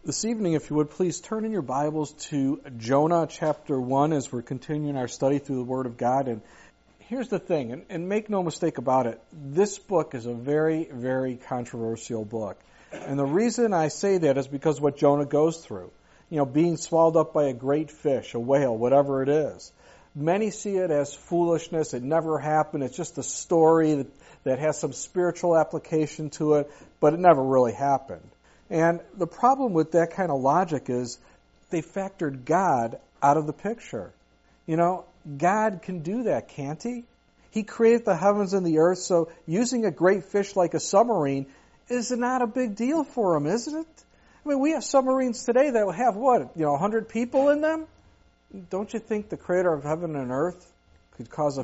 This evening, if you would, please turn in your Bibles to Jonah chapter 1 as we're continuing our study through the Word of God. And here's the thing, and make no mistake about it, this book is a very, very controversial book. And the reason I say that is because what Jonah goes through. You know, being swallowed up by a great fish, a whale, whatever it is. Many see it as foolishness. It never happened. It's just a story that has some spiritual application to it, but it never really happened. And the problem with that kind of logic is they factored God out of the picture. You know, God can do that, can't He? He created the heavens and the earth, so using a great fish like a submarine is not a big deal for Him, isn't it? I mean, we have submarines today that will have, 100 people in them? Don't you think the Creator of heaven and earth could cause a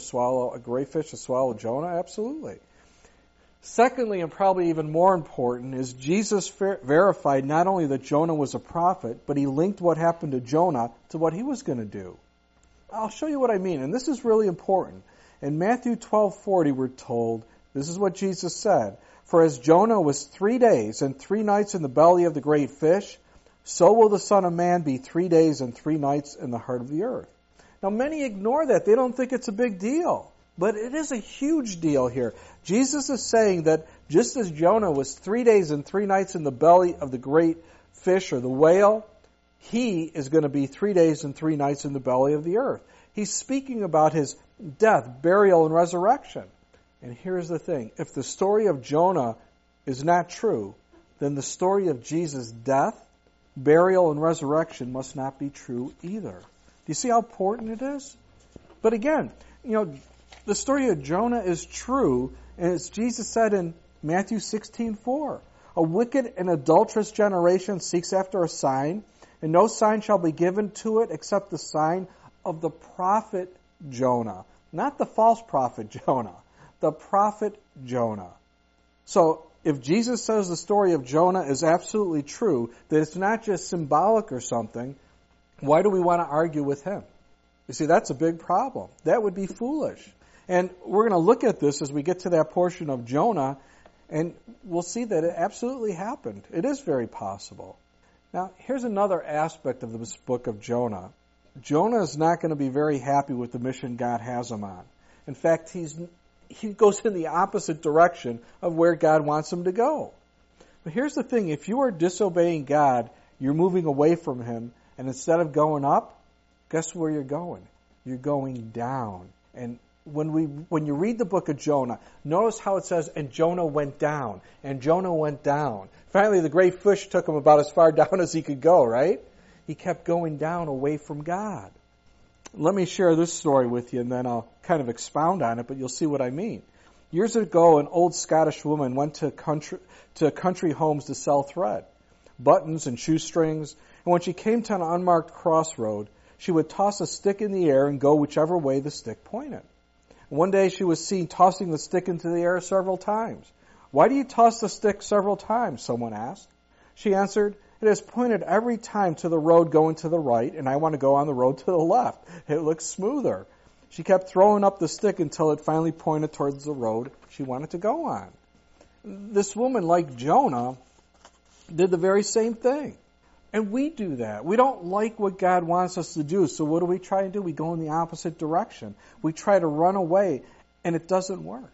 great fish to swallow Jonah? Absolutely. Secondly, and probably even more important, is Jesus verified not only that Jonah was a prophet, but He linked what happened to Jonah to what he was going to do. I'll show you what I mean, and this is really important. In Matthew 12:40, we're told, this is what Jesus said, "For as Jonah was 3 days and 3 nights in the belly of the great fish, so will the Son of Man be 3 days and 3 nights in the heart of the earth." Now, many ignore that. They don't think it's a big deal. But it is a huge deal here. Jesus is saying that just as Jonah was 3 days and 3 nights in the belly of the great fish or the whale, He is going to be 3 days and 3 nights in the belly of the earth. He's speaking about His death, burial, and resurrection. And here's the thing. If the story of Jonah is not true, then the story of Jesus' death, burial, and resurrection must not be true either. Do you see how important it is? But again, the story of Jonah is true, and as Jesus said in Matthew 16:4, "A wicked and adulterous generation seeks after a sign, and no sign shall be given to it except the sign of the prophet Jonah." Not the false prophet Jonah, the prophet Jonah. So, if Jesus says the story of Jonah is absolutely true, that it's not just symbolic or something, why do we want to argue with Him? You see, that's a big problem. That would be foolish. And we're going to look at this as we get to that portion of Jonah, and we'll see that it absolutely happened. It is very possible. Now, here's another aspect of this book of Jonah. Jonah is not going to be very happy with the mission God has him on. In fact, he goes in the opposite direction of where God wants him to go. But here's the thing. If you are disobeying God, you're moving away from Him, and instead of going up, guess where you're going? You're going down. And when you read the book of Jonah, notice how it says, "And Jonah went down, and Jonah went down." Finally, the great fish took him about as far down as he could go, right? He kept going down away from God. Let me share this story with you, and then I'll kind of expound on it, but you'll see what I mean. Years ago, an old Scottish woman went to country homes to sell thread, buttons and shoestrings, and when she came to an unmarked crossroad, she would toss a stick in the air and go whichever way the stick pointed. One day she was seen tossing the stick into the air several times. "Why do you toss the stick several times?" someone asked. She answered, "It has pointed every time to the road going to the right, and I want to go on the road to the left. It looks smoother." She kept throwing up the stick until it finally pointed towards the road she wanted to go on. This woman, like Jonah, did the very same thing. And we do that. We don't like what God wants us to do, so what do we try to do? We go in the opposite direction. We try to run away, and it doesn't work.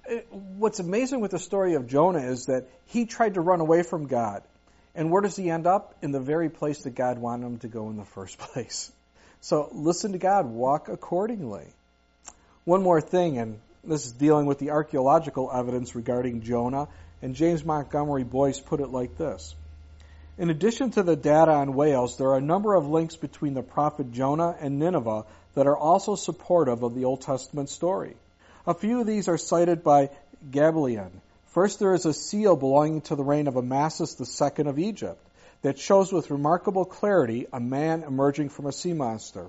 What's amazing with the story of Jonah is that he tried to run away from God. And where does he end up? In the very place that God wanted him to go in the first place. So listen to God. Walk accordingly. One more thing, and this is dealing with the archaeological evidence regarding Jonah, and James Montgomery Boyce put it like this. In addition to the data on whales, there are a number of links between the prophet Jonah and Nineveh that are also supportive of the Old Testament story. A few of these are cited by Gabalion. First, there is a seal belonging to the reign of Amasis II of Egypt that shows with remarkable clarity a man emerging from a sea monster.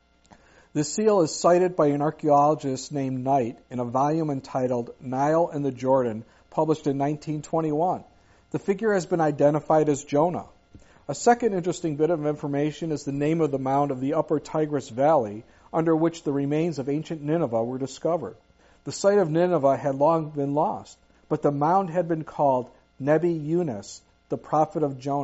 The seal is cited by an archaeologist named Knight in a volume entitled Nile and the Jordan, published in 1921. The figure has been identified as Jonah. A second interesting bit of information is the name of the mound of the Upper Tigris Valley, under which the remains of ancient Nineveh were discovered. The site of Nineveh had long been lost, but the mound had been called Nebi Yunus, the prophet of Jonah,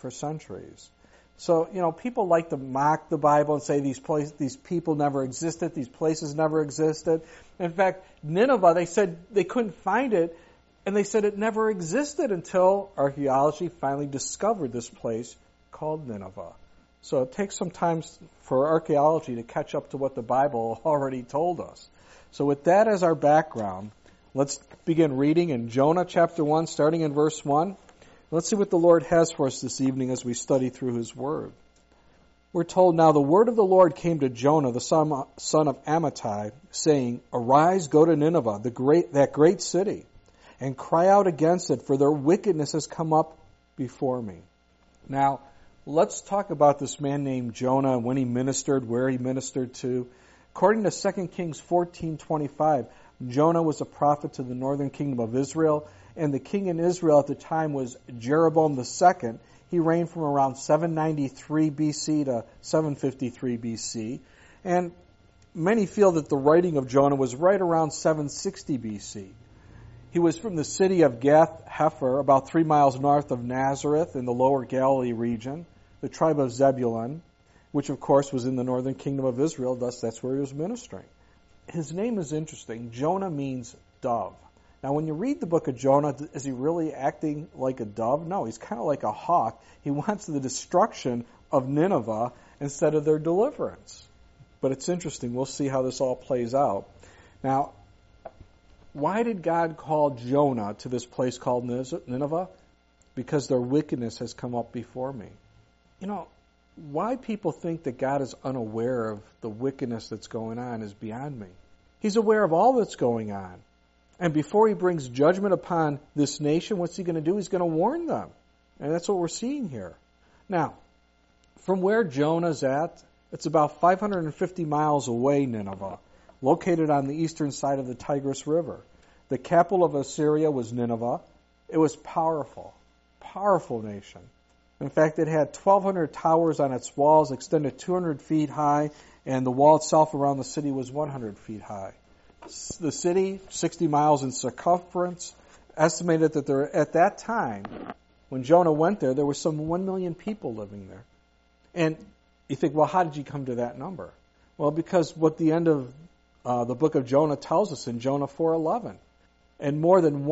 for centuries. So, people like to mock the Bible and say these people never existed, these places never existed. In fact, Nineveh, they said they couldn't find it, and they said it never existed until archaeology finally discovered this place called Nineveh. So it takes some time for archaeology to catch up to what the Bible already told us. So with that as our background, let's begin reading in Jonah chapter 1, starting in verse 1. Let's see what the Lord has for us this evening as we study through His Word. We're told, "Now the word of the Lord came to Jonah, the son of Amittai, saying, Arise, go to Nineveh, that great city, and cry out against it, for their wickedness has come up before me." Now, let's talk about this man named Jonah, when he ministered, where he ministered to. According to 2 Kings 14:25, Jonah was a prophet to the northern kingdom of Israel, and the king in Israel at the time was Jeroboam II. He reigned from around 793 BC to 753 BC, and many feel that the writing of Jonah was right around 760 BC. He was from the city of Gath-Hepher, about 3 miles north of Nazareth in the lower Galilee region, the tribe of Zebulun, which of course was in the northern kingdom of Israel, thus that's where he was ministering. His name is interesting. Jonah means dove. Now when you read the book of Jonah, is he really acting like a dove? No, he's kind of like a hawk. He wants the destruction of Nineveh instead of their deliverance. But it's interesting. We'll see how this all plays out. Now, why did God call Jonah to this place called Nineveh? Because their wickedness has come up before me. Why people think that God is unaware of the wickedness that's going on is beyond me. He's aware of all that's going on. And before He brings judgment upon this nation, what's He going to do? He's going to warn them. And that's what we're seeing here. Now, from where Jonah's at, it's about 550 miles away, Nineveh, located on the eastern side of the Tigris River. The capital of Assyria was Nineveh. It was powerful nation. In fact, it had 1,200 towers on its walls, extended 200 feet high, and the wall itself around the city was 100 feet high. The city, 60 miles in circumference, estimated that at that time, when Jonah went there was some 1 million people living there. And you think, well, how did you come to that number? Well, because what the end of the book of Jonah tells us in Jonah 4:11. And more than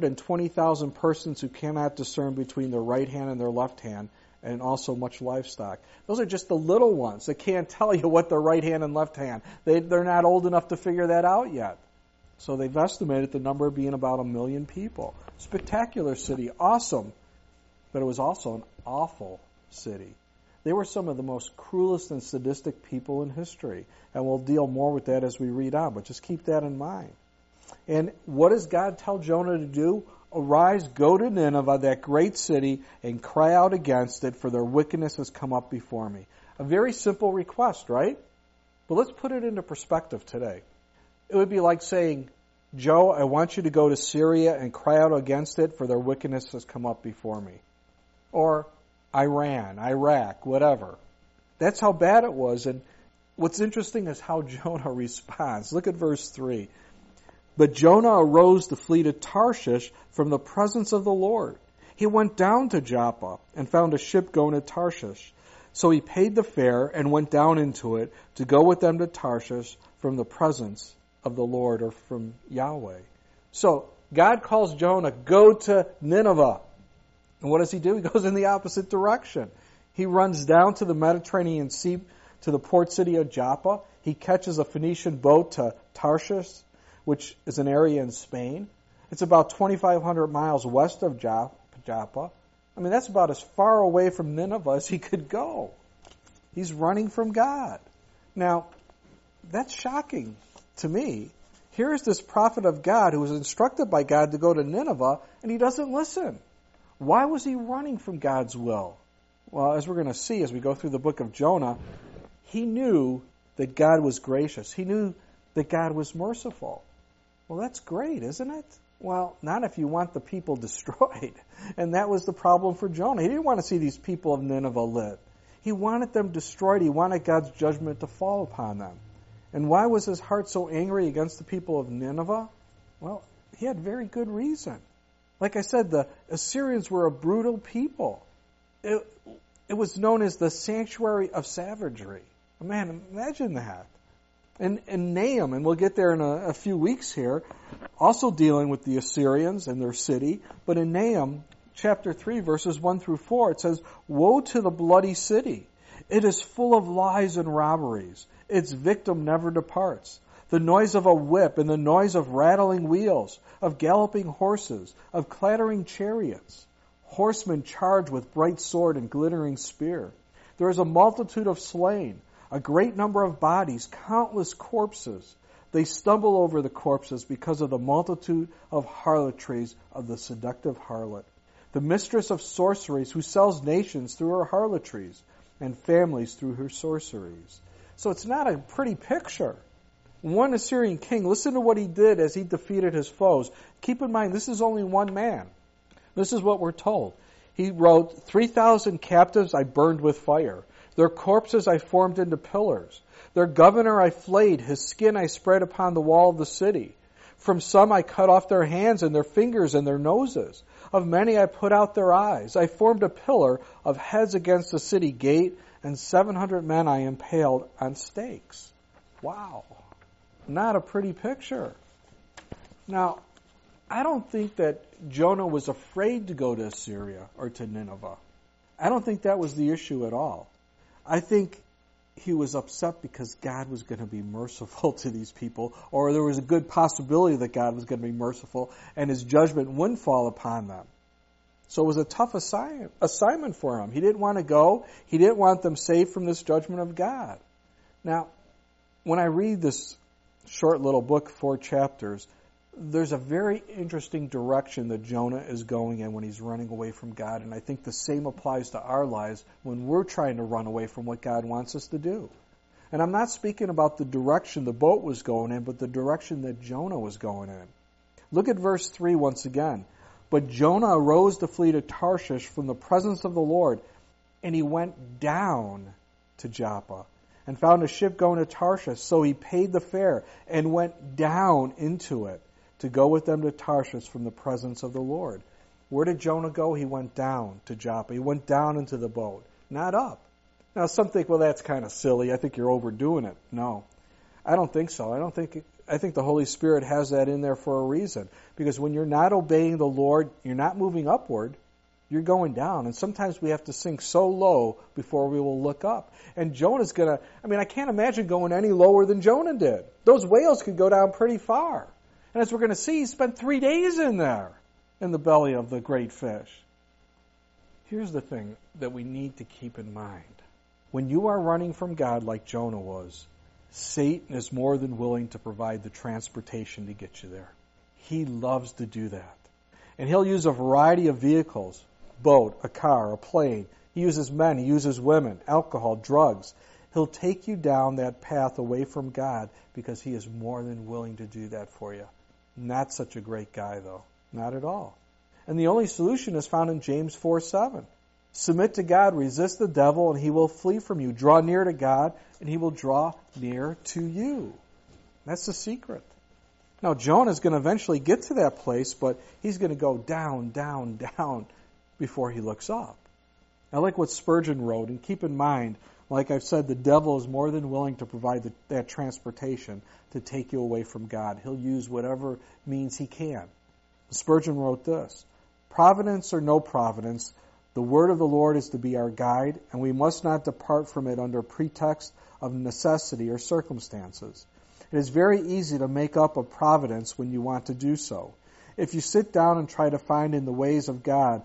120,000 persons who cannot discern between their right hand and their left hand, and also much livestock. Those are just the little ones that can't tell you what their right hand and left hand. They're not old enough to figure that out yet. So they've estimated the number being about 1 million people. Spectacular city, awesome. But it was also an awful city. They were some of the most cruelest and sadistic people in history. And we'll deal more with that as we read on, but just keep that in mind. And what does God tell Jonah to do? Arise, go to Nineveh, that great city, and cry out against it, for their wickedness has come up before me. A very simple request, right? But let's put it into perspective today. It would be like saying, Joe, I want you to go to Syria and cry out against it, for their wickedness has come up before me. Or Iran, Iraq, whatever. That's how bad it was. And what's interesting is how Jonah responds. Look at verse 3. But Jonah arose to flee to Tarshish from the presence of the Lord. He went down to Joppa and found a ship going to Tarshish. So he paid the fare and went down into it to go with them to Tarshish from the presence of the Lord, or from Yahweh. So God calls Jonah, go to Nineveh. And what does he do? He goes in the opposite direction. He runs down to the Mediterranean Sea, to the port city of Joppa. He catches a Phoenician boat to Tarshish, which is an area in Spain. It's about 2,500 miles west of Joppa. I mean, that's about as far away from Nineveh as he could go. He's running from God. Now, that's shocking to me. Here's this prophet of God who was instructed by God to go to Nineveh, and he doesn't listen. Why was he running from God's will? Well, as we're going to see as we go through the book of Jonah, he knew that God was gracious. He knew that God was merciful. Well, that's great, isn't it? Well, not if you want the people destroyed. And that was the problem for Jonah. He didn't want to see these people of Nineveh live. He wanted them destroyed. He wanted God's judgment to fall upon them. And why was his heart so angry against the people of Nineveh? Well, he had very good reason. Like I said, the Assyrians were a brutal people. it was known as the sanctuary of savagery. Man, imagine that. And Nahum, and we'll get there in a few weeks here, also dealing with the Assyrians and their city. But in Nahum chapter 3, verses 1 through 4, it says, "Woe to the bloody city! It is full of lies and robberies. Its victim never departs. The noise of a whip and the noise of rattling wheels, of galloping horses, of clattering chariots. Horsemen charge with bright sword and glittering spear. There is a multitude of slain, a great number of bodies, countless corpses. They stumble over the corpses because of the multitude of harlotries of the seductive harlot, the mistress of sorceries who sells nations through her harlotries and families through her sorceries." So it's not a pretty picture. One Assyrian king, listen to what he did as he defeated his foes. Keep in mind, this is only one man. This is what we're told. He wrote, 3,000 captives I burned with fire. Their corpses I formed into pillars. Their governor I flayed. His skin I spread upon the wall of the city. From some I cut off their hands and their fingers and their noses. Of many I put out their eyes. I formed a pillar of heads against the city gate, and 700 men I impaled on stakes. Wow. Not a pretty picture. Now, I don't think that Jonah was afraid to go to Assyria or to Nineveh. I don't think that was the issue at all. I think he was upset because God was going to be merciful to these people, or there was a good possibility that God was going to be merciful and his judgment wouldn't fall upon them. So it was a tough assignment for him. He didn't want to go. He didn't want them saved from this judgment of God. Now, when I read this short little book, 4 chapters, there's a very interesting direction that Jonah is going in when he's running away from God, and I think the same applies to our lives when we're trying to run away from what God wants us to do. And I'm not speaking about the direction the boat was going in, but the direction that Jonah was going in. Look at verse 3 once again. "But Jonah arose to flee to Tarshish from the presence of the Lord, and he went down to Joppa and found a ship going to Tarshish. So he paid the fare and went down into it to go with them to Tarshish from the presence of the Lord." Where did Jonah go? He went down to Joppa. He went down into the boat, not up. Now some think, well, that's kind of silly. I think you're overdoing it. No, I don't think so. I think the Holy Spirit has that in there for a reason. Because when you're not obeying the Lord, you're not moving upward, you're going down. And sometimes we have to sink so low before we will look up. And Jonah's going to, I can't imagine going any lower than Jonah did. Those whales could go down pretty far. And as we're going to see, he spent 3 days in there, in the belly of the great fish. Here's the thing that we need to keep in mind. When you are running from God like Jonah was, Satan is more than willing to provide the transportation to get you there. He loves to do that. And he'll use a variety of vehicles, boat, a car, a plane. He uses men, he uses women, alcohol, drugs. He'll take you down that path away from God because he is more than willing to do that for you. Not such a great guy, though. Not at all. And the only solution is found in James 4:7. "Submit to God, resist the devil, and he will flee from you. Draw near to God, and he will draw near to you." That's the secret. Now, Jonah's going to eventually get to that place, but he's going to go down, down, down before he looks up. I like what Spurgeon wrote, and keep in mind, like I've said, the devil is more than willing to provide that transportation to take you away from God. He'll use whatever means he can. Spurgeon wrote this: "Providence or no providence, the word of the Lord is to be our guide, and we must not depart from it under pretext of necessity or circumstances. It is very easy to make up a providence when you want to do so. If you sit down and try to find in the ways of God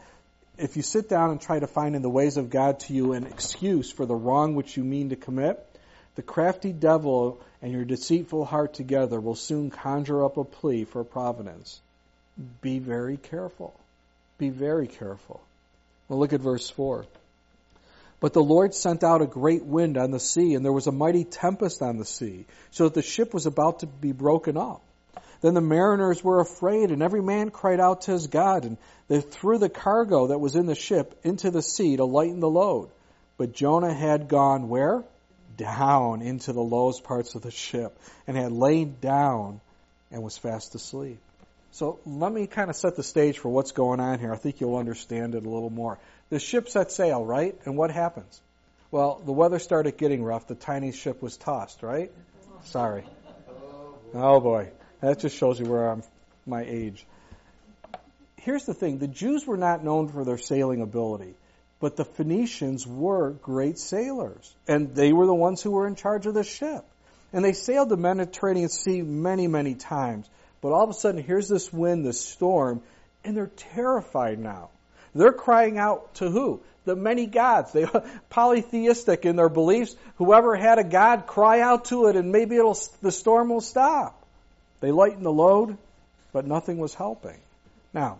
to you an excuse for the wrong which you mean to commit, the crafty devil and your deceitful heart together will soon conjure up a plea for providence." Be very careful. Be very careful. Well, look at verse 4. "But the Lord sent out a great wind on the sea, and there was a mighty tempest on the sea, so that the ship was about to be broken up. Then the mariners were afraid, and every man cried out to his God, and they threw the cargo that was in the ship into the sea to lighten the load. But Jonah had gone where? Down into the lowest parts of the ship, and had lain down and was fast asleep." So let me kind of set the stage for what's going on here. I think you'll understand it a little more. The ship set sail, right? And what happens? Well, the weather started getting rough. The tiny ship was tossed, right? Sorry. Oh boy. That just shows you where I'm my age. Here's the thing. The Jews were not known for their sailing ability, but the Phoenicians were great sailors, and they were the ones who were in charge of the ship. And they sailed the Mediterranean Sea many, many times. But all of a sudden, here's this wind, this storm, and they're terrified now. They're crying out to who? The many gods. They are polytheistic in their beliefs. Whoever had a god, cry out to it, and maybe the storm will stop. They lightened the load, but nothing was helping. Now,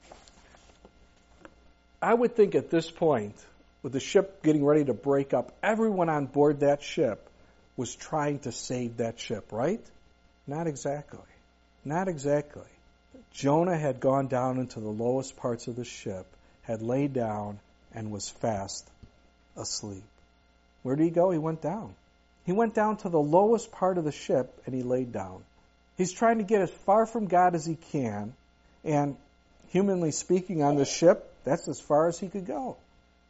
I would think at this point, with the ship getting ready to break up, everyone on board that ship was trying to save that ship, right? Not exactly. Not exactly. Jonah had gone down into the lowest parts of the ship, had laid down, and was fast asleep. Where did he go? He went down. He went down to the lowest part of the ship, and he laid down. He's trying to get as far from God as he can, and humanly speaking, on the ship, that's as far as he could go.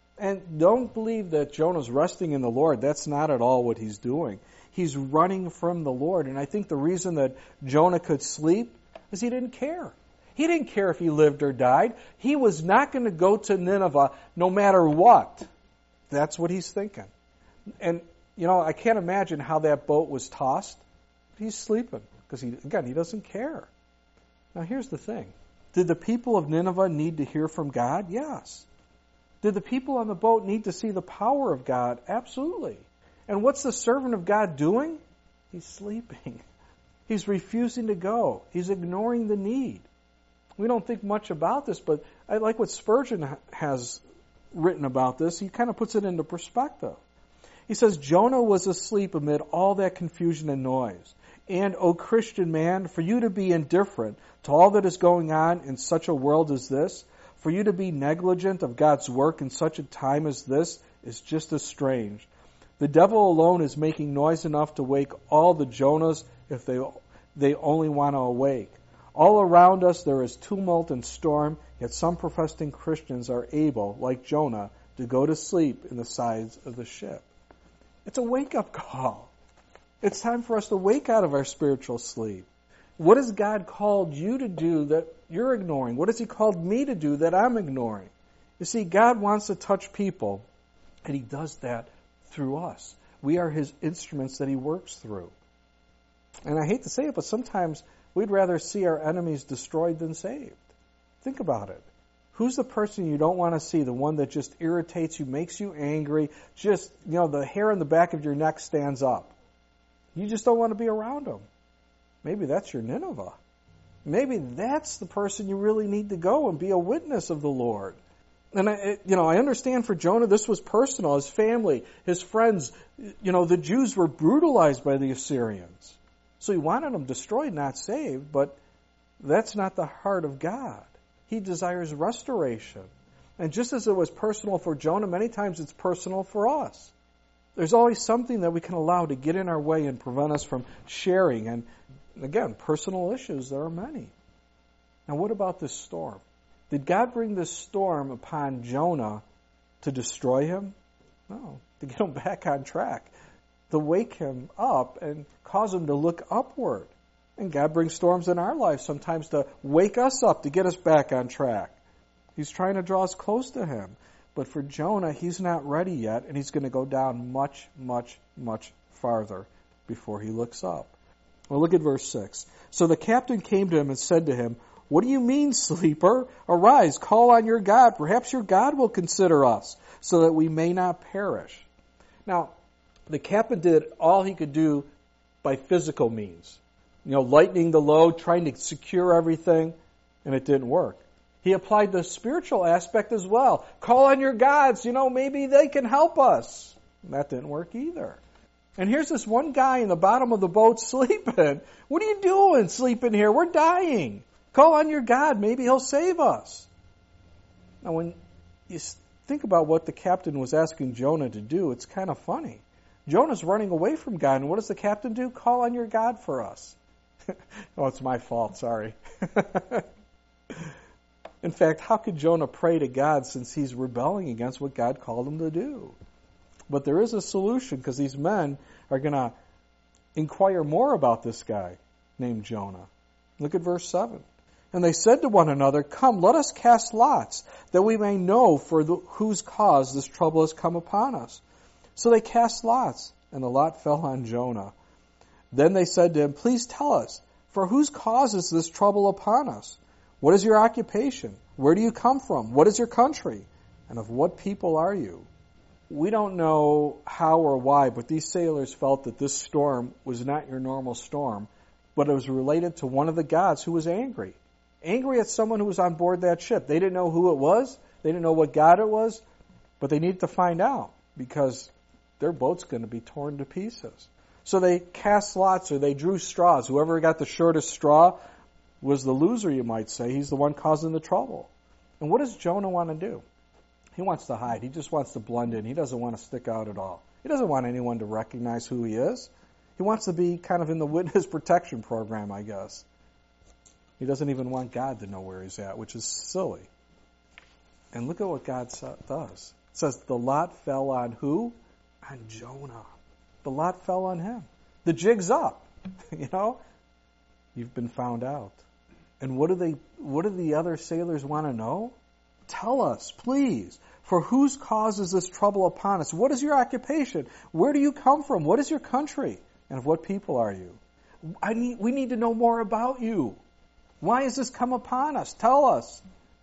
And don't believe that Jonah's resting in the Lord. That's not at all what he's doing. He's running from the Lord. And I think the reason that Jonah could sleep is he didn't care. He didn't care if he lived or died. He was not going to go to Nineveh no matter what. That's what he's thinking. And, I can't imagine how that boat was tossed. He's sleeping because, he doesn't care. Now, here's the thing. Did the people of Nineveh need to hear from God? Yes. Did the people on the boat need to see the power of God? Absolutely. And what's the servant of God doing? He's sleeping. He's refusing to go. He's ignoring the need. We don't think much about this, but I like what Spurgeon has written about this. He kind of puts it into perspective. He says, Jonah was asleep amid all that confusion and noise. And, O Christian man, for you to be indifferent to all that is going on in such a world as this, for you to be negligent of God's work in such a time as this, is just as strange. The devil alone is making noise enough to wake all the Jonahs if they only want to awake. All around us there is tumult and storm, yet some professing Christians are able, like Jonah, to go to sleep in the sides of the ship. It's a wake-up call. It's time for us to wake out of our spiritual sleep. What has God called you to do that you're ignoring? What has He called me to do that I'm ignoring? You see, God wants to touch people, and He does that through us. We are His instruments that He works through. And I hate to say it, but sometimes we'd rather see our enemies destroyed than saved. Think about it. Who's the person you don't want to see? The one that just irritates you, makes you angry, just, the hair on the back of your neck stands up. You just don't want to be around them. Maybe that's your Nineveh. Maybe that's the person you really need to go and be a witness of the Lord. And I understand for Jonah this was personal. His family, his friends, the Jews were brutalized by the Assyrians. So he wanted them destroyed, not saved, but that's not the heart of God. He desires restoration. And just as it was personal for Jonah, many times it's personal for us. There's always something that we can allow to get in our way and prevent us from sharing. And again, personal issues, there are many. Now what about this storm? Did God bring this storm upon Jonah to destroy him? No, to get him back on track, to wake him up and cause him to look upward. And God brings storms in our lives sometimes to wake us up, to get us back on track. He's trying to draw us close to Him. But for Jonah, he's not ready yet, and he's going to go down much, much, much farther before he looks up. Well, look at verse 6. So the captain came to him and said to him, "What do you mean, sleeper? Arise, call on your God. Perhaps your God will consider us, so that we may not perish." Now, the captain did all he could do by physical means. Lightening the load, trying to secure everything, and it didn't work. He applied the spiritual aspect as well. Call on your gods, maybe they can help us. And that didn't work either. And here's this one guy in the bottom of the boat sleeping. What are you doing sleeping here? We're dying. Call on your God, maybe He'll save us. Now when you think about what the captain was asking Jonah to do, it's kind of funny. Jonah's running away from God, and what does the captain do? Call on your God for us. Oh, it's my fault, sorry. In fact, how could Jonah pray to God since he's rebelling against what God called him to do? But there is a solution, because these men are going to inquire more about this guy named Jonah. Look at verse 7. And they said to one another, "Come, let us cast lots, that we may know for whose cause this trouble has come upon us." So they cast lots, and the lot fell on Jonah. Then they said to him, "Please tell us, for whose cause is this trouble upon us? What is your occupation? Where do you come from? What is your country? And of what people are you?" We don't know how or why, but these sailors felt that this storm was not your normal storm, but it was related to one of the gods who was angry. Angry at someone who was on board that ship. They didn't know who it was. They didn't know what god it was, but they needed to find out, because their boat's going to be torn to pieces. So they cast lots, or they drew straws. Whoever got the shortest straw was the loser, you might say. He's the one causing the trouble. And what does Jonah want to do? He wants to hide. He just wants to blend in. He doesn't want to stick out at all. He doesn't want anyone to recognize who he is. He wants to be kind of in the witness protection program, I guess. He doesn't even want God to know where he's at, which is silly. And look at what God does. It says, the lot fell on who? On Jonah. The lot fell on him. The jig's up. You've been found out. And what do the other sailors want to know? Tell us, please. For whose cause is this trouble upon us? What is your occupation? Where do you come from? What is your country? And of what people are you? We need to know more about you. Why has this come upon us? Tell us.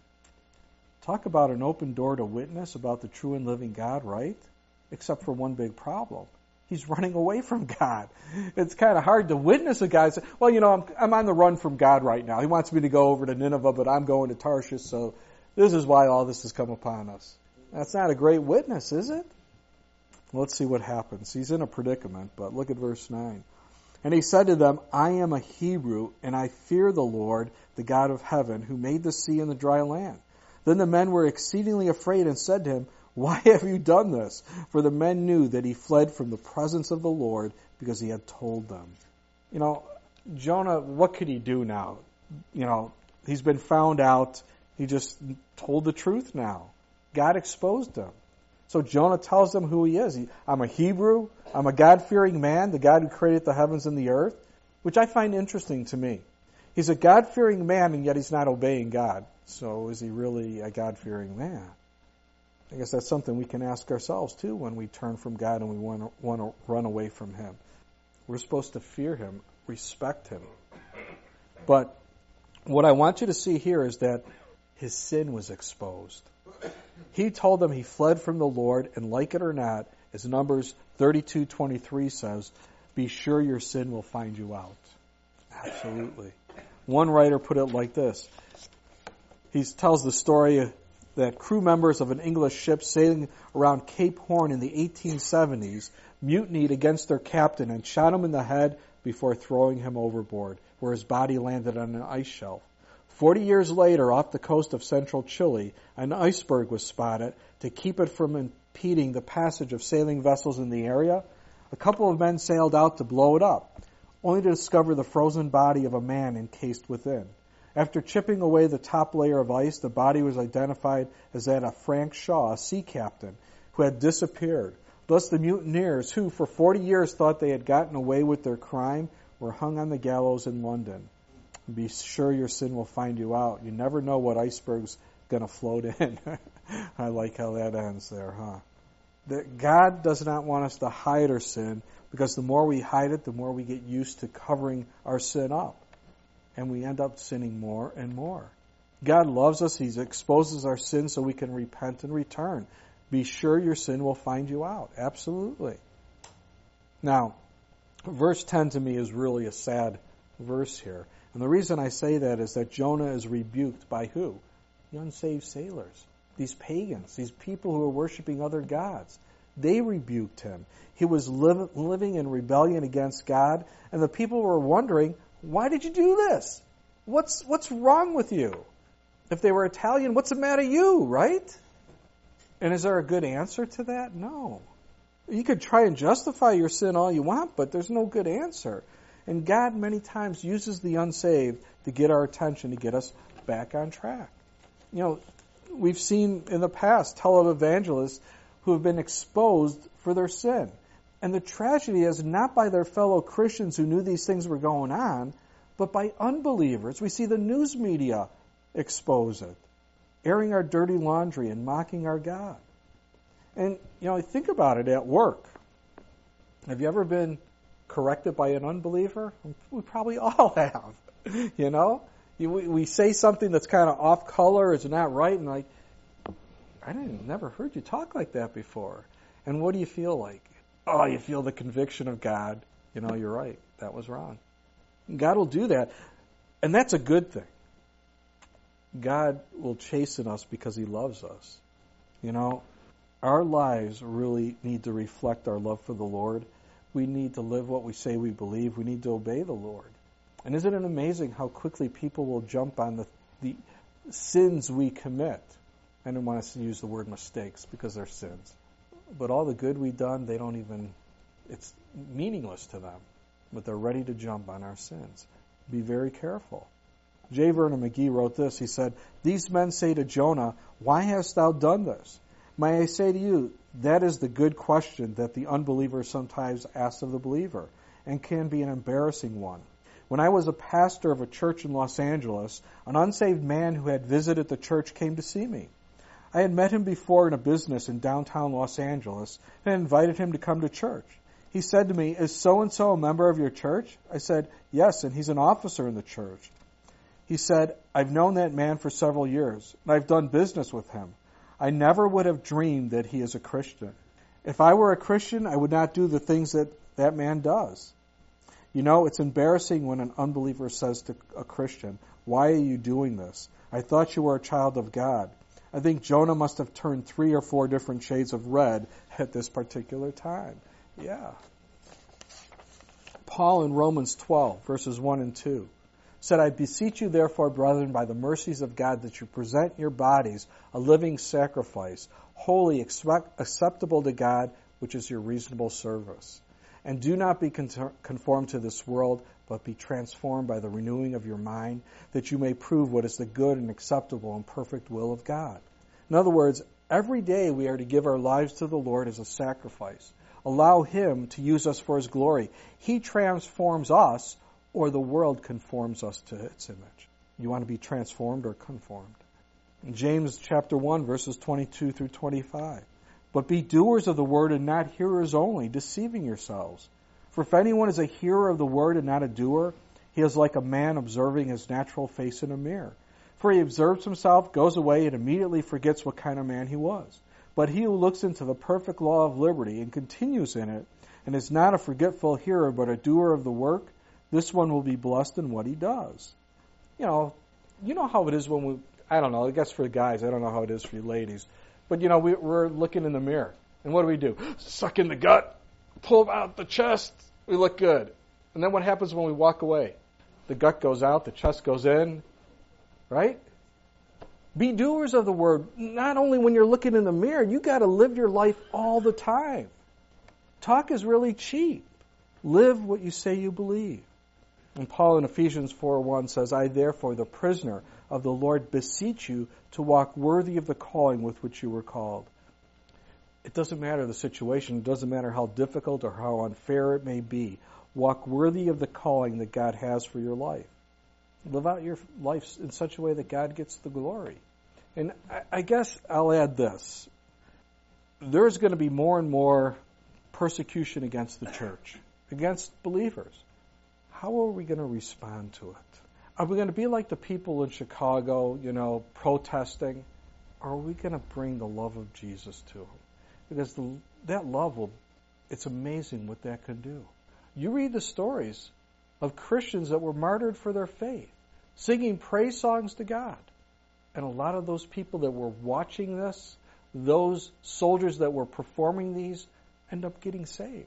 Talk about an open door to witness about the true and living God, right? Except for one big problem. He's running away from God. It's kind of hard to witness a guy. Say, well, I'm on the run from God right now. He wants me to go over to Nineveh, but I'm going to Tarshish, so this is why all this has come upon us. That's not a great witness, is it? Let's see what happens. He's in a predicament, but look at verse 9. And he said to them, "I am a Hebrew, and I fear the Lord, the God of heaven, who made the sea and the dry land." Then the men were exceedingly afraid and said to him, "Why have you done this?" For the men knew that he fled from the presence of the Lord, because he had told them. Jonah, what could he do now? He's been found out. He just told the truth now. God exposed him. So Jonah tells them who he is. I'm a Hebrew. I'm a God-fearing man, the God who created the heavens and the earth, which I find interesting to me. He's a God-fearing man, and yet he's not obeying God. So is he really a God-fearing man? I guess that's something we can ask ourselves, too, when we turn from God and we want to run away from him. We're supposed to fear him, respect him. But what I want you to see here is that his sin was exposed. He told them he fled from the Lord, and like it or not, as Numbers 32:23 says, be sure your sin will find you out. Absolutely. One writer put it like this. He tells the story that crew members of an English ship sailing around Cape Horn in the 1870s mutinied against their captain and shot him in the head before throwing him overboard, where his body landed on an ice shelf. 40 years later, off the coast of central Chile, an iceberg was spotted to keep it from impeding the passage of sailing vessels in the area. A couple of men sailed out to blow it up, only to discover the frozen body of a man encased within. After chipping away the top layer of ice, the body was identified as that of Frank Shaw, a sea captain, who had disappeared. Thus the mutineers, who for 40 years thought they had gotten away with their crime, were hung on the gallows in London. Be sure your sin will find you out. You never know what iceberg's going to float in. I like how that ends there, huh? That God does not want us to hide our sin, because the more we hide it, the more we get used to covering our sin up. And we end up sinning more and more. God loves us. He exposes our sin so we can repent and return. Be sure your sin will find you out. Absolutely. Now, verse 10 to me is really a sad verse here. And the reason I say that is that Jonah is rebuked by who? The unsaved sailors. These pagans, these people who are worshiping other gods. They rebuked him. He was living in rebellion against God, and the people were wondering, why did you do this? What's wrong with you? If they were Italian, what's the matter with you, right? And is there a good answer to that? No. You could try and justify your sin all you want, but there's no good answer. And God many times uses the unsaved to get our attention, to get us back on track. We've seen in the past televangelists who have been exposed for their sin. And the tragedy is not by their fellow Christians who knew these things were going on, but by unbelievers. We see the news media expose it, airing our dirty laundry and mocking our God. And, think about it at work. Have you ever been corrected by an unbeliever? We probably all have, We say something that's kind of off color, it's not right, and like, I never heard you talk like that before. And what do you feel like? Oh, you feel the conviction of God. You're right. That was wrong. God will do that. And that's a good thing. God will chasten us because He loves us. Our lives really need to reflect our love for the Lord. We need to live what we say we believe. We need to obey the Lord. And isn't it amazing how quickly people will jump on the sins we commit? I don't want to use the word mistakes because they're sins. But all the good we've done, it's meaningless to them. But they're ready to jump on our sins. Be very careful. J. Vernon McGee wrote this. He said, "These men say to Jonah, 'Why hast thou done this?' May I say to you, that is the good question that the unbeliever sometimes asks of the believer, and can be an embarrassing one. When I was a pastor of a church in Los Angeles, an unsaved man who had visited the church came to see me. I had met him before in a business in downtown Los Angeles and invited him to come to church. He said to me, 'Is so-and-so a member of your church?' I said, 'Yes, and he's an officer in the church.' He said, 'I've known that man for several years, and I've done business with him. I never would have dreamed that he is a Christian. If I were a Christian, I would not do the things that man does.' It's embarrassing when an unbeliever says to a Christian, 'Why are you doing this? I thought you were a child of God.' I think Jonah must have turned 3 or 4 different shades of red at this particular time." Yeah. Paul in Romans 12, verses 1 and 2, said, "I beseech you therefore, brethren, by the mercies of God, that you present your bodies a living sacrifice, holy, acceptable to God, which is your reasonable service. And do not be conformed to this world, but be transformed by the renewing of your mind, that you may prove what is the good and acceptable and perfect will of God." In other words, every day we are to give our lives to the Lord as a sacrifice. Allow Him to use us for His glory. He transforms us, or the world conforms us to its image. You want to be transformed or conformed? In James chapter 1, verses 22 through 25. "But be doers of the word and not hearers only, deceiving yourselves. For if anyone is a hearer of the word and not a doer, he is like a man observing his natural face in a mirror. For he observes himself, goes away, and immediately forgets what kind of man he was. But he who looks into the perfect law of liberty and continues in it, and is not a forgetful hearer but a doer of the work, this one will be blessed in what he does." You know how it is when I don't know, I guess for the guys, I don't know how it is for you ladies, but we're looking in the mirror, and what do? Suck in the gut, pull out the chest, we look good. And then what happens when we walk away? The gut goes out, the chest goes in, right? Be doers of the word. Not only when you're looking in the mirror, you got to live your life all the time. Talk is really cheap. Live what you say you believe. And Paul in Ephesians 4:1 says, "I therefore, the prisoner of the Lord, beseech you to walk worthy of the calling with which you were called." It doesn't matter the situation. It doesn't matter how difficult or how unfair it may be. Walk worthy of the calling that God has for your life. Live out your life in such a way that God gets the glory. And I guess I'll add this. There's going to be more and more persecution against the church, against believers. How are we going to respond to it? Are we going to be like the people in Chicago, protesting? Or are we going to bring the love of Jesus to them? Because that love it's amazing what that can do. You read the stories of Christians that were martyred for their faith, singing praise songs to God. And a lot of those people that were watching this, those soldiers that were performing these, end up getting saved.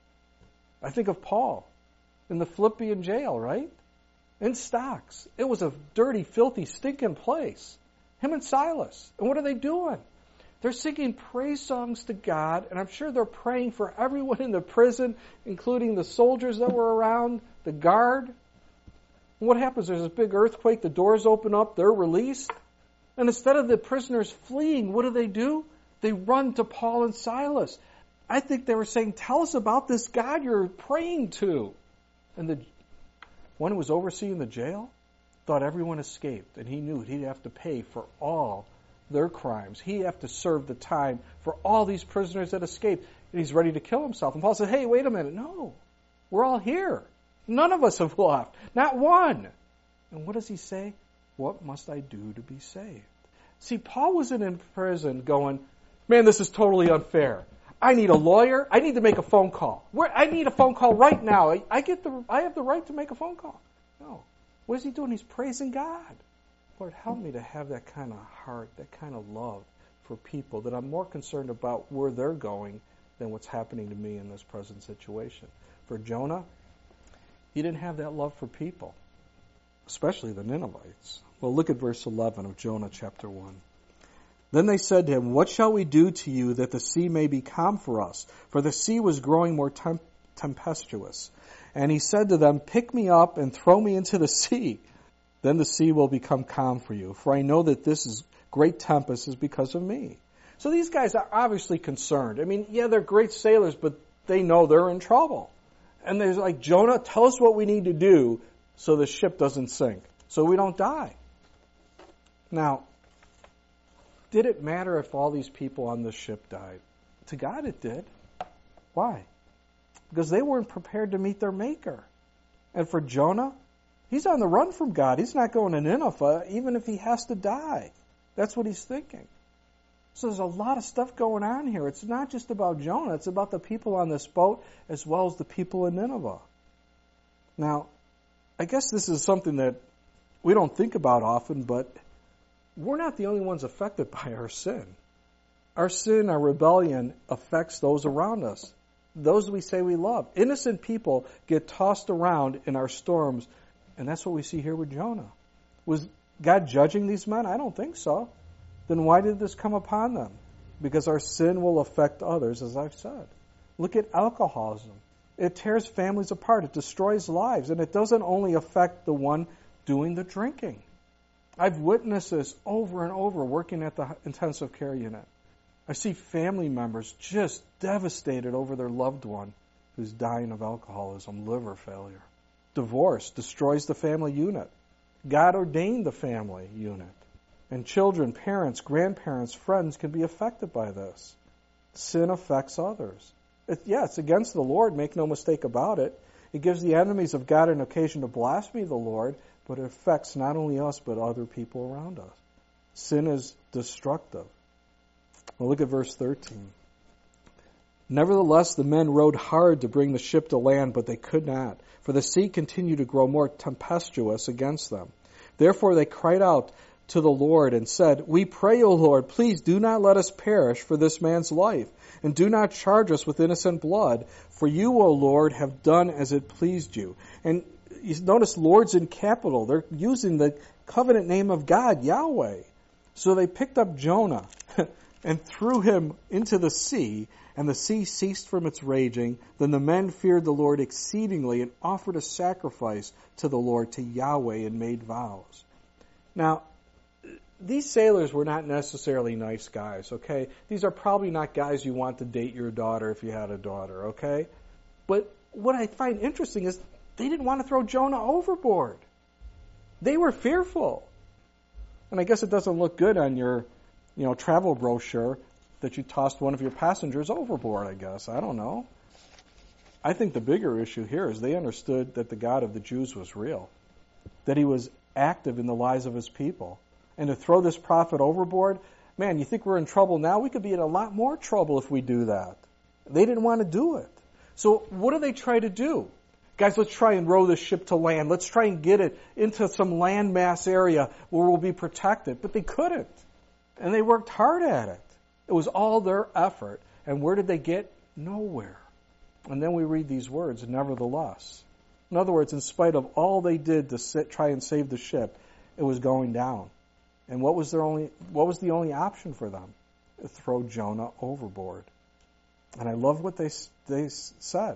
I think of Paul in the Philippian jail, right? In stocks. It was a dirty, filthy, stinking place. Him and Silas. And what are they doing? They're singing praise songs to God, and I'm sure they're praying for everyone in the prison, including the soldiers that were around, the guard. And what happens? There's a big earthquake, the doors open up, they're released. And instead of the prisoners fleeing, what do? They run to Paul and Silas. I think they were saying, tell us about this God you're praying to. And the one who was overseeing the jail thought everyone escaped, and he knew he'd have to pay for all their crimes. He'd have to serve the time for all these prisoners that escaped. And he's ready to kill himself. And Paul said, hey, wait a minute. No, we're all here. None of us have left. Not one. And what does he say? What must I do to be saved? See, Paul wasn't in prison going, man, this is totally unfair. I need a lawyer. I need to make a phone call. I need a phone call right now. I have the right to make a phone call. No. What is he doing? He's praising God. Lord, help me to have that kind of heart, that kind of love for people, that I'm more concerned about where they're going than what's happening to me in this present situation. For Jonah, he didn't have that love for people, especially the Ninevites. Well, look at verse 11 of Jonah chapter 1. Then they said to him, what shall we do to you that the sea may be calm for us? For the sea was growing more tempestuous. And he said to them, pick me up and throw me into the sea. Then the sea will become calm for you. For I know that this is great tempest is because of me. So these guys are obviously concerned. I mean, yeah, they're great sailors, but they know they're in trouble. And they're like, Jonah, tell us what we need to do so the ship doesn't sink, so we don't die. Now, did it matter if all these people on the ship died? To God it did. Why? Because they weren't prepared to meet their Maker. And for Jonah, he's on the run from God. He's not going to Nineveh, even if he has to die. That's what he's thinking. So there's a lot of stuff going on here. It's not just about Jonah. It's about the people on this boat as well as the people in Nineveh. Now, I guess this is something that we don't think about often, but we're not the only ones affected by our sin. Our sin, our rebellion affects those around us, those we say we love. Innocent people get tossed around in our storms, and that's what we see here with Jonah. Was God judging these men? I don't think so. Then why did this come upon them? Because our sin will affect others, as I've said. Look at alcoholism. It tears families apart. It destroys lives. And it doesn't only affect the one doing the drinking. I've witnessed this over and over working at the intensive care unit. I see family members just devastated over their loved one who's dying of alcoholism, liver failure. Divorce destroys the family unit. God ordained the family unit. And children, parents, grandparents, friends can be affected by this. Sin affects others. It's against the Lord, make no mistake about it. It gives the enemies of God an occasion to blaspheme the Lord, but it affects not only us, but other people around us. Sin is destructive. Well, look at verse 13. Nevertheless, the men rowed hard to bring the ship to land, but they could not, for the sea continued to grow more tempestuous against them. Therefore they cried out to the Lord and said, we pray, O Lord, please do not let us perish for this man's life, and do not charge us with innocent blood, for you, O Lord, have done as it pleased you. And you notice Lord's in capital. They're using the covenant name of God, Yahweh. So they picked up Jonah and threw him into the sea, and the sea ceased from its raging. Then the men feared the Lord exceedingly and offered a sacrifice to the Lord, to Yahweh, and made vows. Now, these sailors were not necessarily nice guys, okay? These are probably not guys you want to date your daughter if you had a daughter, okay? But what I find interesting is they didn't want to throw Jonah overboard. They were fearful. And I guess it doesn't look good on your, travel brochure that you tossed one of your passengers overboard, I guess. I don't know. I think the bigger issue here is they understood that the God of the Jews was real, that he was active in the lives of his people. And to throw this prophet overboard, man, you think we're in trouble now? We could be in a lot more trouble if we do that. They didn't want to do it. So what do they try to do? Guys, let's try and row this ship to land. Let's try and get it into some landmass area where we'll be protected. But they couldn't. And they worked hard at it. It was all their effort. And where did they get? Nowhere. And then we read these words, nevertheless. In other words, in spite of all they did to try and save the ship, it was going down. And what was the only option for them? To throw Jonah overboard. And I love what they said.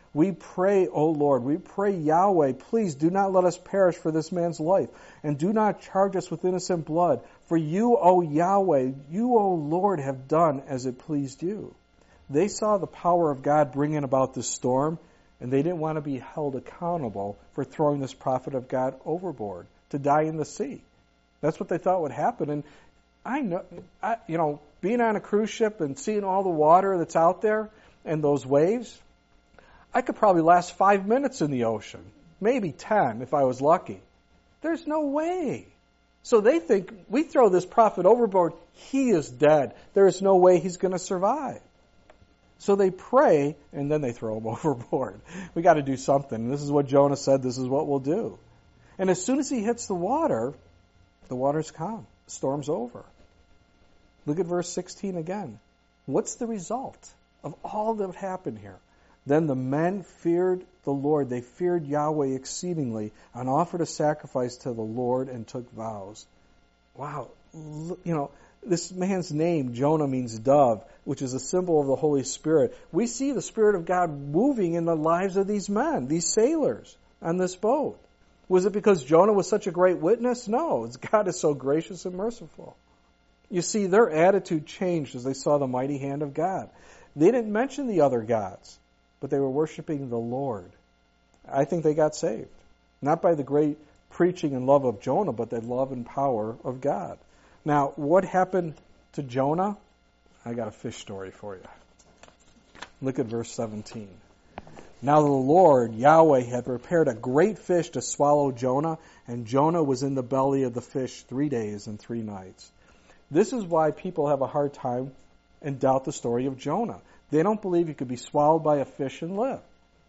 We pray, O Lord, we pray, Yahweh, please do not let us perish for this man's life, and do not charge us with innocent blood. For you, O Yahweh, you, O Lord, have done as it pleased you. They saw the power of God bringing about this storm, and they didn't want to be held accountable for throwing this prophet of God overboard to die in the sea. That's what they thought would happen. And I know, being on a cruise ship and seeing all the water that's out there and those waves, I could probably last 5 minutes in the ocean, maybe 10 if I was lucky. There's no way. So they think, we throw this prophet overboard, he is dead. There is no way he's going to survive. So they pray, and then they throw him overboard. We got to do something. This is what Jonah said, this is what we'll do. And as soon as he hits the water's calm. The storm's over. Look at verse 16 again. What's the result of all that happened here? Then the men feared the Lord. They feared Yahweh exceedingly and offered a sacrifice to the Lord and took vows. Wow. This man's name, Jonah, means dove, which is a symbol of the Holy Spirit. We see the Spirit of God moving in the lives of these men, these sailors on this boat. Was it because Jonah was such a great witness? No. It's God is so gracious and merciful. You see, their attitude changed as they saw the mighty hand of God. They didn't mention the other gods, but they were worshiping the Lord. I think they got saved. Not by the great preaching and love of Jonah, but the love and power of God. Now, what happened to Jonah? I got a fish story for you. Look at verse 17. Now the Lord, Yahweh, had prepared a great fish to swallow Jonah, and Jonah was in the belly of the fish 3 days and 3 nights. This is why people have a hard time and doubt the story of Jonah. They don't believe he could be swallowed by a fish and live.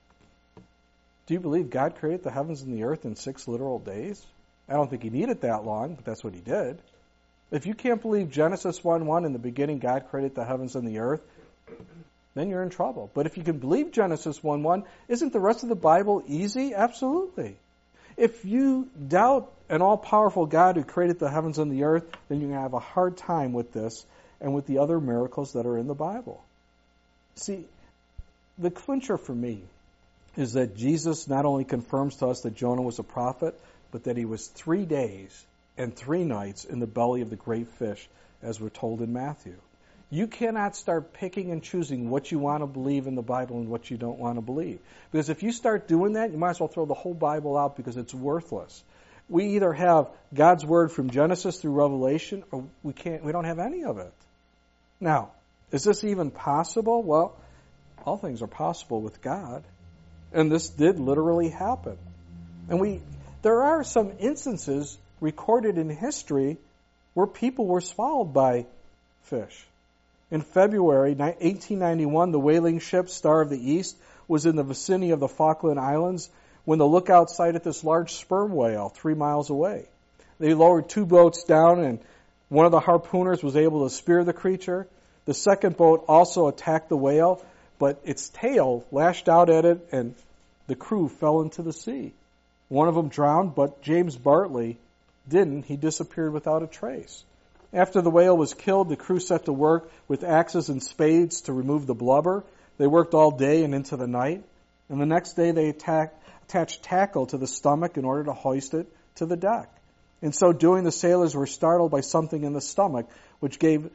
Do you believe God created the heavens and the earth in 6 literal days? I don't think he needed that long, but that's what he did. If you can't believe Genesis 1:1, in the beginning God created the heavens and the earth, then you're in trouble. But if you can believe Genesis 1:1, isn't the rest of the Bible easy? Absolutely. If you doubt an all-powerful God who created the heavens and the earth, then you're going to have a hard time with this and with the other miracles that are in the Bible. See, the clincher for me is that Jesus not only confirms to us that Jonah was a prophet, but that he was 3 days and 3 nights in the belly of the great fish, as we're told in Matthew. You cannot start picking and choosing what you want to believe in the Bible and what you don't want to believe. Because if you start doing that, you might as well throw the whole Bible out because it's worthless. We either have God's Word from Genesis through Revelation, or we don't have any of it. Now, is this even possible? Well, all things are possible with God. And this did literally happen. And there are some instances recorded in history where people were swallowed by fish. In February 1891, the whaling ship Star of the East was in the vicinity of the Falkland Islands when the lookout sighted this large sperm whale 3 miles away. They lowered 2 boats down, and one of the harpooners was able to spear the creature. The second boat also attacked the whale, but its tail lashed out at it, and the crew fell into the sea. One of them drowned, but James Bartley didn't. He disappeared without a trace. After the whale was killed, the crew set to work with axes and spades to remove the blubber. They worked all day and into the night. And the next day they attached tackle to the stomach in order to hoist it to the deck. In so doing, the sailors were startled by something in the stomach, which gave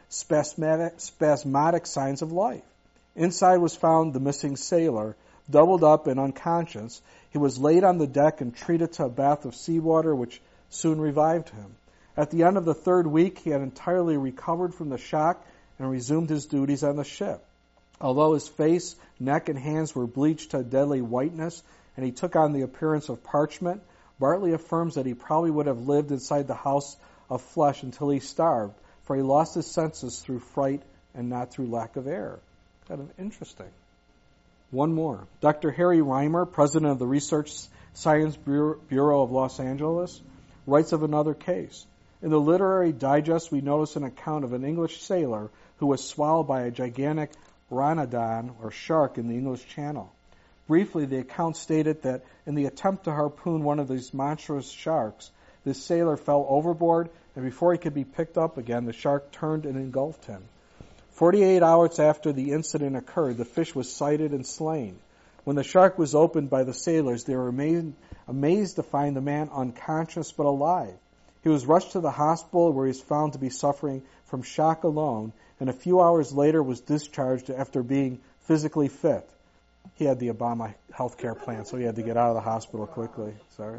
spasmodic signs of life. Inside was found the missing sailor, doubled up and unconscious. He was laid on the deck and treated to a bath of seawater, which soon revived him. At the end of the 3rd week, he had entirely recovered from the shock and resumed his duties on the ship. Although his face, neck, and hands were bleached to a deadly whiteness, and he took on the appearance of parchment, Bartley affirms that he probably would have lived inside the house of flesh until he starved, for he lost his senses through fright and not through lack of air. Kind of interesting. One more. Dr. Harry Reimer, president of the Research Science Bureau of Los Angeles, writes of another case. In the Literary Digest, we notice an account of an English sailor who was swallowed by a gigantic Ronodon, or shark, in the English Channel. Briefly, the account stated that in the attempt to harpoon one of these monstrous sharks, this sailor fell overboard, and before he could be picked up again, the shark turned and engulfed him. 48 hours after the incident occurred, the fish was sighted and slain. When the shark was opened by the sailors, they were amazed to find the man unconscious but alive. He was rushed to the hospital where he was found to be suffering from shock alone, and a few hours later was discharged after being physically fit. He had the Obama health care plan, so he had to get out of the hospital quickly. Sorry.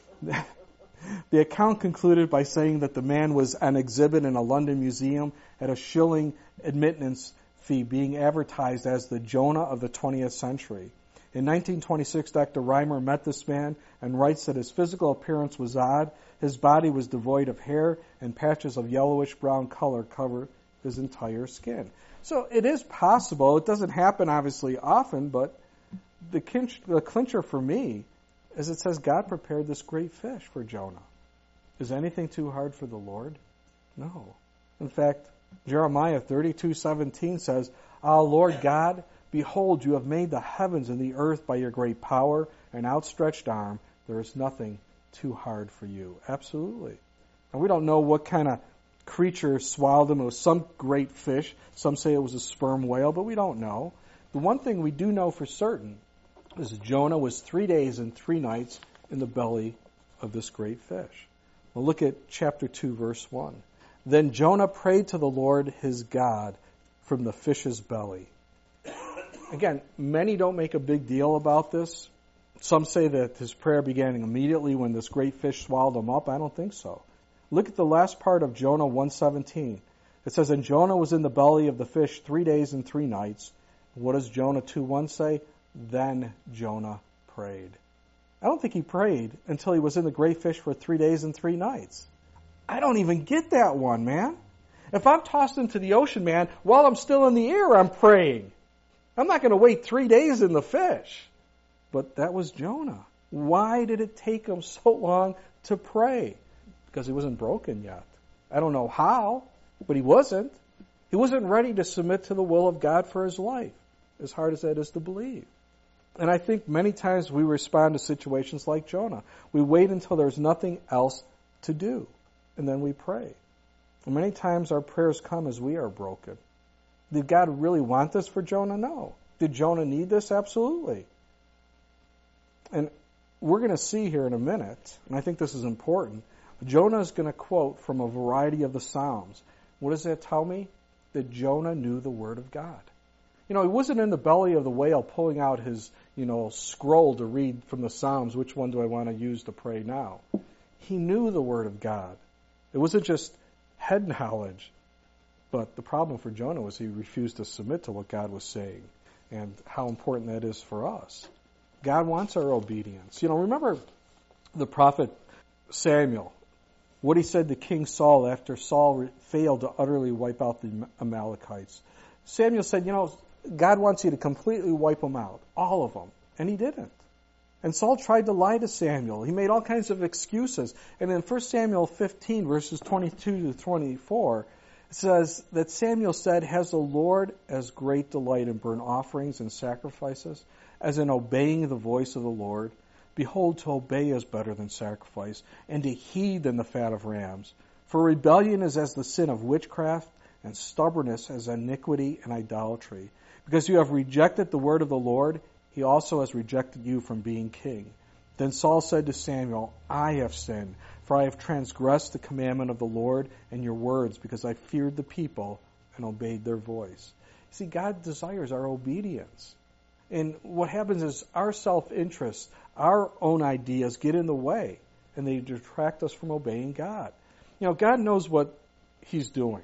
The account concluded by saying that the man was on exhibit in a London museum at a shilling admittance fee, being advertised as the Jonah of the 20th century. In 1926, Dr. Reimer met this man and writes that his physical appearance was odd. His body was devoid of hair, and patches of yellowish-brown color covered his entire skin. So it is possible. It doesn't happen, obviously, often, but the clincher for me is it says God prepared this great fish for Jonah. Is anything too hard for the Lord? No. In fact, Jeremiah 32:17 says, "Ah, Lord God, behold, you have made the heavens and the earth by your great power and outstretched arm. There is nothing too hard for you." Absolutely. And we don't know what kind of creature swallowed him. It was some great fish. Some say it was a sperm whale, but we don't know. The one thing we do know for certain is Jonah was 3 days and 3 nights in the belly of this great fish. Well, look at chapter 2, verse 1. Then Jonah prayed to the Lord his God from the fish's belly. Again, many don't make a big deal about this. Some say that his prayer began immediately when this great fish swallowed him up. I don't think so. Look at the last part of Jonah 1:17. It says, "And Jonah was in the belly of the fish 3 days and 3 nights." What does Jonah 2:1 say? Then Jonah prayed. I don't think he prayed until he was in the great fish for 3 days and 3 nights. I don't even get that one, man. If I'm tossed into the ocean, man, while I'm still in the air, I'm praying. I'm not going to wait 3 days in the fish. But that was Jonah. Why did it take him so long to pray? Because he wasn't broken yet. I don't know how, but he wasn't. He wasn't ready to submit to the will of God for his life, as hard as that is to believe. And I think many times we respond to situations like Jonah. We wait until there's nothing else to do, and then we pray. And many times our prayers come as we are broken. Did God really want this for Jonah? No. Did Jonah need this? Absolutely. And we're going to see here in a minute, and I think this is important, Jonah is going to quote from a variety of the Psalms. What does that tell me? That Jonah knew the Word of God. He wasn't in the belly of the whale pulling out his, scroll to read from the Psalms, which one do I want to use to pray now? He knew the Word of God. It wasn't just head knowledge. But the problem for Jonah was he refused to submit to what God was saying, and how important that is for us. God wants our obedience. Remember the prophet Samuel, what he said to King Saul after Saul failed to utterly wipe out the Amalekites. Samuel said, God wants you to completely wipe them out, all of them. And he didn't. And Saul tried to lie to Samuel. He made all kinds of excuses. And in 1 Samuel 15, verses 22 to 24, it says that Samuel said, "Has the Lord as great delight in burnt offerings and sacrifices as in obeying the voice of the Lord? Behold, to obey is better than sacrifice, and to heed than the fat of rams. For rebellion is as the sin of witchcraft, and stubbornness as iniquity and idolatry. Because you have rejected the word of the Lord, he also has rejected you from being king." Then Saul said to Samuel, "I have sinned, for I have transgressed the commandment of the Lord and your words, because I feared the people and obeyed their voice." See, God desires our obedience. And what happens is our self-interest, our own ideas get in the way, and they detract us from obeying God. God knows what he's doing,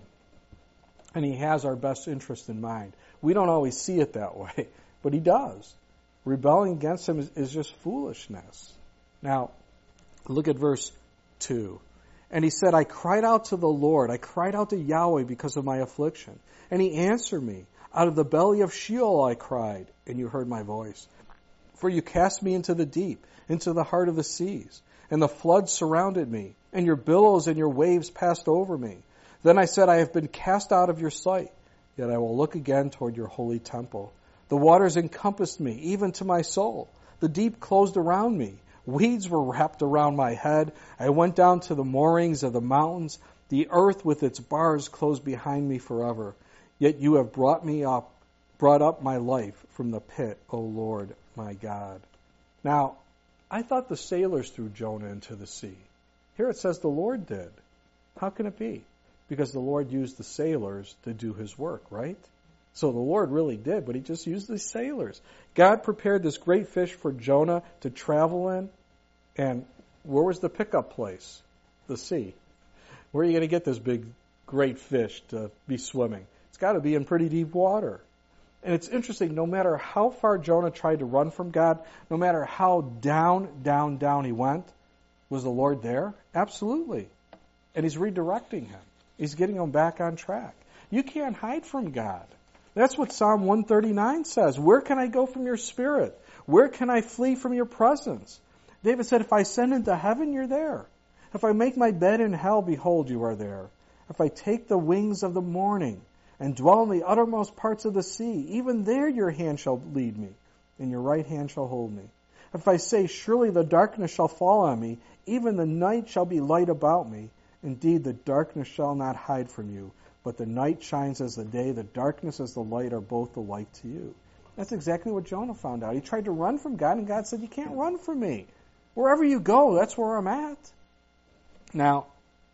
and he has our best interest in mind. We don't always see it that way, but he does. Rebelling against him is just foolishness. Now, look at verse 2. And he said, "I cried out to the Lord. I cried out to Yahweh because of my affliction. And he answered me. Out of the belly of Sheol I cried, and you heard my voice. For you cast me into the deep, into the heart of the seas. And the floods surrounded me, and your billows and your waves passed over me. Then I said, I have been cast out of your sight, yet I will look again toward your holy temple. The waters encompassed me, even to my soul. The deep closed around me. Weeds were wrapped around my head. I went down to the moorings of the mountains. The earth with its bars closed behind me forever. Yet you have brought me up brought up my life from the pit, O Lord my God. Now, I thought the sailors threw Jonah into the sea. Here it says the Lord did. How can it be? Because the Lord used the sailors to do his work, right? So the Lord really did, but he just used the sailors. God prepared this great fish for Jonah to travel in. And where was the pickup place? The sea. Where are you going to get this big, great fish to be swimming? It's got to be in pretty deep water. And it's interesting, no matter how far Jonah tried to run from God, no matter how down he went, was the Lord there? Absolutely. And he's redirecting him. He's getting him back on track. You can't hide from God. That's what Psalm 139 says. Where can I go from your spirit? Where can I flee from your presence? David said, if I ascend into heaven, you're there. If I make my bed in hell, behold, you are there. If I take the wings of the morning and dwell in the uttermost parts of the sea, even there your hand shall lead me, and your right hand shall hold me. If I say, surely the darkness shall fall on me, even the night shall be light about me. Indeed, the darkness shall not hide from you, but the night shines as the day, the darkness as the light are both alike to you. That's exactly what Jonah found out. He tried to run from God, and God said, you can't run from me. Wherever you go, that's where I'm at. Now,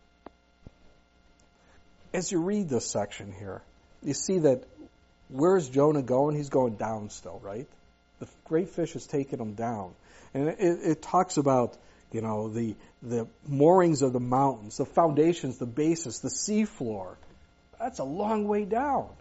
as you read this section here, you see that where's Jonah going? He's going down still, right? The great fish is taking him down. And it talks about, the moorings of the mountains, the foundations, the basis, the seafloor. That's a long way down.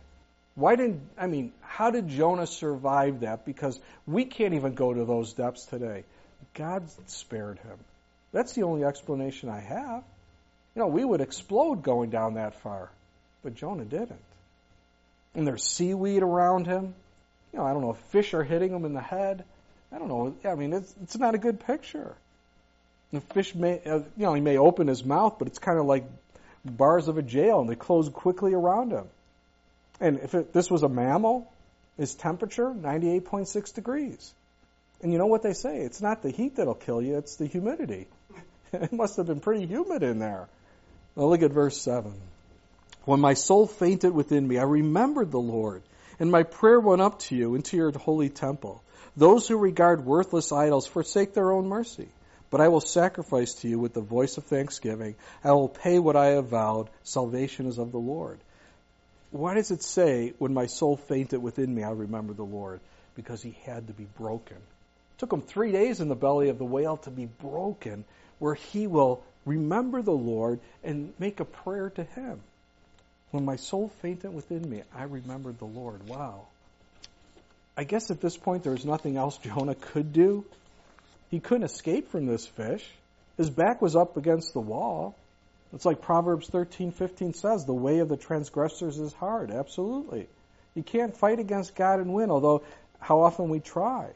How did Jonah survive that? Because we can't even go to those depths today. God spared him. That's the only explanation I have. We would explode going down that far. But Jonah didn't. And there's seaweed around him. I don't know if fish are hitting him in the head. I don't know. It's not a good picture. The fish may, he may open his mouth, but it's kind of like bars of a jail, and they close quickly around him. And if this was a mammal, his temperature, 98.6 degrees. And you know what they say? It's not the heat that'll kill you, it's the humidity. It must have been pretty humid in there. Well, look at verse 7. When my soul fainted within me, I remembered the Lord, and my prayer went up to you into your holy temple. Those who regard worthless idols forsake their own mercy. But I will sacrifice to you with the voice of thanksgiving. I will pay what I have vowed. Salvation is of the Lord. Why does it say, when my soul fainted within me, I remember the Lord? Because he had to be broken. It took him 3 days in the belly of the whale to be broken, where he will remember the Lord and make a prayer to him. When my soul fainted within me, I remembered the Lord. Wow. I guess at this point there was nothing else Jonah could do. He couldn't escape from this fish. His back was up against the wall. It's like Proverbs 13:15 says, the way of the transgressors is hard. Absolutely. You can't fight against God and win, although how often we try.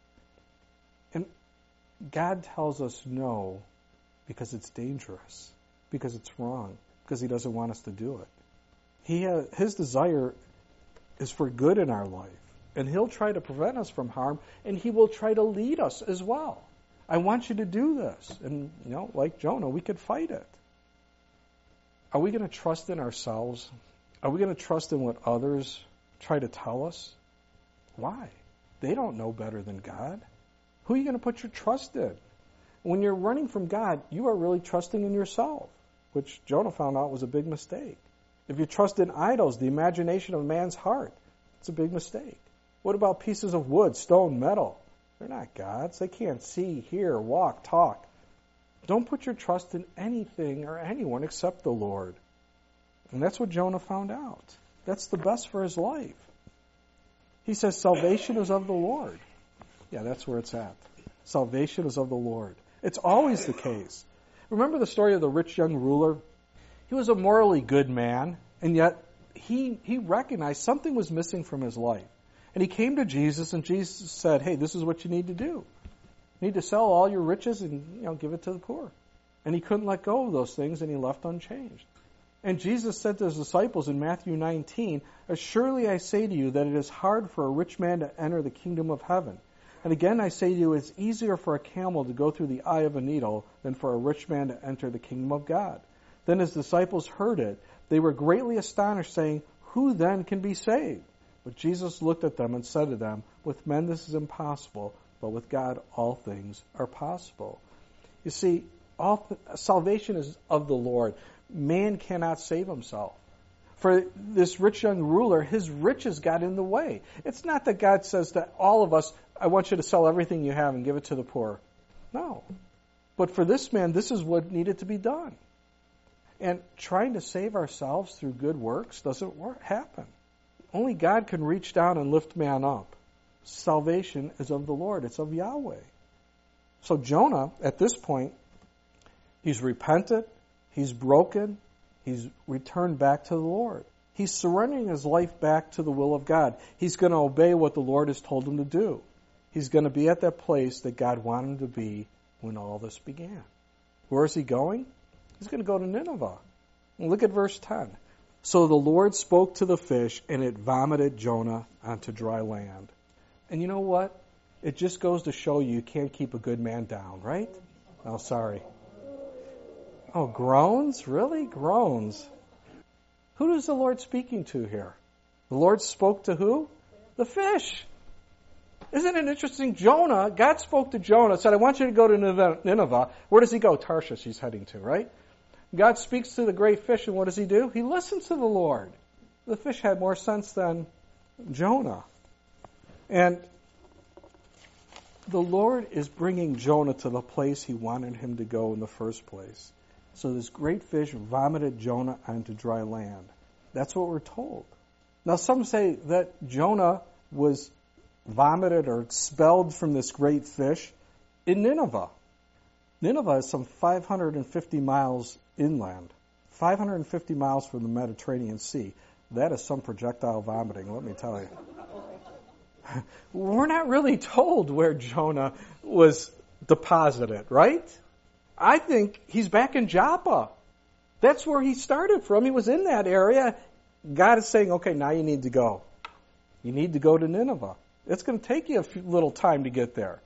And God tells us no because it's dangerous, because it's wrong, because he doesn't want us to do it. His desire is for good in our life. And he'll try to prevent us from harm, and he will try to lead us as well. I want you to do this. And, like Jonah, we could fight it. Are we going to trust in ourselves? Are we going to trust in what others try to tell us? Why? They don't know better than God. Who are you going to put your trust in? When you're running from God, you are really trusting in yourself, which Jonah found out was a big mistake. If you trust in idols, the imagination of man's heart, it's a big mistake. What about pieces of wood, stone, metal? They're not gods. They can't see, hear, walk, talk. Don't put your trust in anything or anyone except the Lord. And that's what Jonah found out. That's the best for his life. He says, salvation is of the Lord. Yeah, that's where it's at. Salvation is of the Lord. It's always the case. Remember the story of the rich young ruler? He was a morally good man, and yet he recognized something was missing from his life. And he came to Jesus, and Jesus said, hey, this is what you need to do. You need to sell all your riches and give it to the poor. And he couldn't let go of those things, and he left unchanged. And Jesus said to his disciples in Matthew 19, surely I say to you that it is hard for a rich man to enter the kingdom of heaven. And again I say to you, it's easier for a camel to go through the eye of a needle than for a rich man to enter the kingdom of God. Then his disciples heard it. They were greatly astonished, saying, who then can be saved? But Jesus looked at them and said to them, with men this is impossible, but with God all things are possible. You see, salvation is of the Lord. Man cannot save himself. For this rich young ruler, his riches got in the way. It's not that God says to all of us, I want you to sell everything you have and give it to the poor. No. But for this man, this is what needed to be done. And trying to save ourselves through good works doesn't happen. Only God can reach down and lift man up. Salvation is of the Lord. It's of Yahweh. So Jonah, at this point, he's repented, he's broken, he's returned back to the Lord. He's surrendering his life back to the will of God. He's going to obey what the Lord has told him to do. He's going to be at that place that God wanted him to be when all this began. Where is he going? He's going to go to Nineveh. And look at verse 10. So the Lord spoke to the fish, and it vomited Jonah onto dry land. And you know what? It just goes to show you can't keep a good man down, right? Oh, sorry. Oh, groans? Really? Groans. Who is the Lord speaking to here? The Lord spoke to who? The fish. Isn't it interesting? Jonah, God spoke to Jonah, said, I want you to go to Nineveh. Where does he go? Tarshish he's heading to, right? God speaks to the great fish, and what does he do? He listens to the Lord. The fish had more sense than Jonah. And the Lord is bringing Jonah to the place he wanted him to go in the first place. So this great fish vomited Jonah onto dry land. That's what we're told. Now some say that Jonah was vomited or expelled from this great fish in Nineveh. Nineveh is some 550 miles inland, 550 miles from the Mediterranean Sea. That is some projectile vomiting, let me tell you. We're not really told where Jonah was deposited, right? I think he's back in Joppa. That's where he started from. He was in that area. God is saying, okay, now you need to go. You need to go to Nineveh. It's going to take you a little time to get there.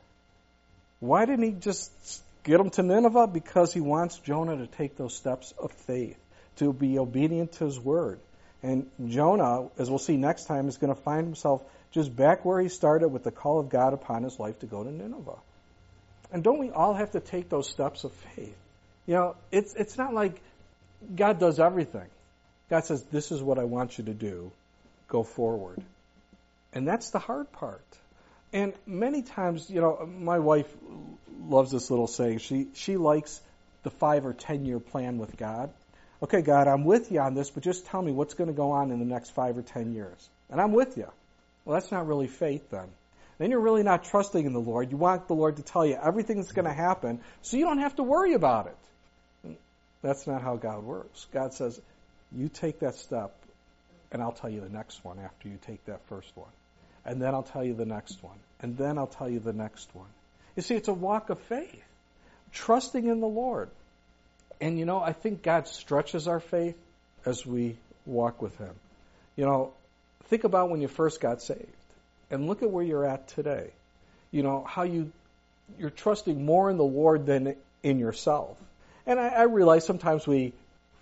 Why didn't he just get him to Nineveh? Because he wants Jonah to take those steps of faith, to be obedient to his word. And Jonah, as we'll see next time, is going to find himself just back where he started with the call of God upon his life to go to Nineveh. And don't we all have to take those steps of faith? You know, it's not like God does everything. God says, this is what I want you to do. Go forward. And that's the hard part. And many times, you know, my wife loves this little saying. She likes the 5 or 10 year plan with God. Okay, God, I'm with you on this, but just tell me what's going to go on in the next 5 or 10 years. And I'm with you. Well, that's not really faith then. Then you're really not trusting in the Lord. You want the Lord to tell you everything that's going to happen so you don't have to worry about it. That's not how God works. God says, you take that step, and I'll tell you the next one after you take that first one. And then I'll tell you the next one. And then I'll tell you the next one. You see, it's a walk of faith. Trusting in the Lord. And, you know, I think God stretches our faith as we walk with Him. You know, think about when you first got saved. And look at where you're at today. You know, how you're trusting more in the Lord than in yourself. And I realize sometimes we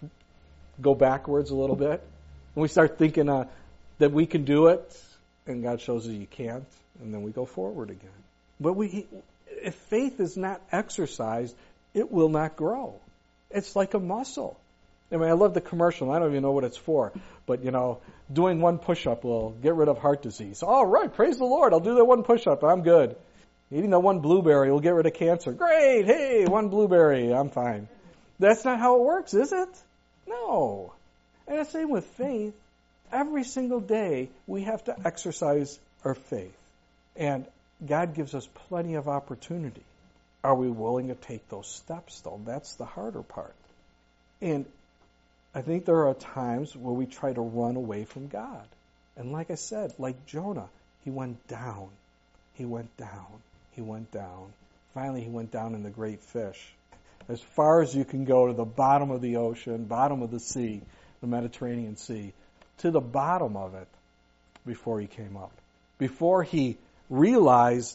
go backwards a little bit. And we start thinking that we can do it. And God shows us you can't. And then we go forward again. But if faith is not exercised, it will not grow. It's like a muscle. I mean, I love the commercial. I don't even know what it's for. But, you know, doing one push-up will get rid of heart disease. All right, praise the Lord. I'll do that one push-up. I'm good. Eating that one blueberry will get rid of cancer. Great. Hey, one blueberry. I'm fine. That's not how it works, is it? No. And the same with faith. Every single day, we have to exercise our faith. And God gives us plenty of opportunity. Are we willing to take those steps, though? That's the harder part. And I think there are times where we try to run away from God. And like I said, like Jonah, he went down. He went down. He went down. Finally, he went down in the great fish. As far as you can go to the bottom of the ocean, bottom of the sea, the Mediterranean Sea, to the bottom of it before he came up. Before he realized